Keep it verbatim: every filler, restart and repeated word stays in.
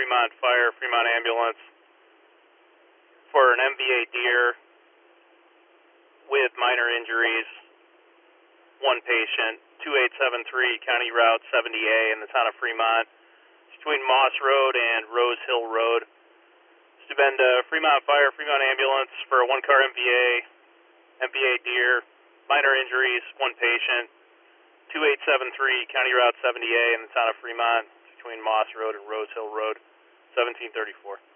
Fremont Fire, Fremont Ambulance for an M V A deer with minor injuries, one patient, two eight seven three County Route seventy A in the town of Fremont. It's between Moss Road and Rose Hill Road. It's been uh, Fremont Fire, Fremont Ambulance for a one-car M V A, M V A deer, minor injuries, one patient, two eight seven three County Route seventy A in the town of Fremont, between Moss Road and Rose Hill Road, seventeen thirty-four.